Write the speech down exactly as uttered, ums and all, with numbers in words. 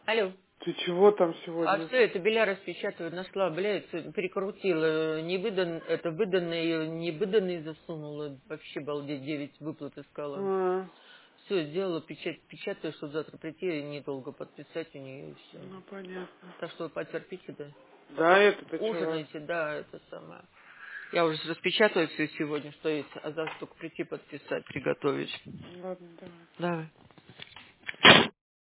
Алло. Ты чего там А сегодня? что это, Беля распечатываю, нашла, блядь, перекрутила, не выдан, это выданный, не выданный засунула, вообще, балдеть, девять выплат искала. А, Все, сделала, печать, печатаю, чтобы завтра прийти и недолго подписать у нее и все. ну понятно. Так что потерпите, да. Да, это-то чего? Ужинайте, да, это самое. Я уже распечатаю все сегодня, что есть, а завтра только прийти подписать, приготовить. Ладно, давай. Давай.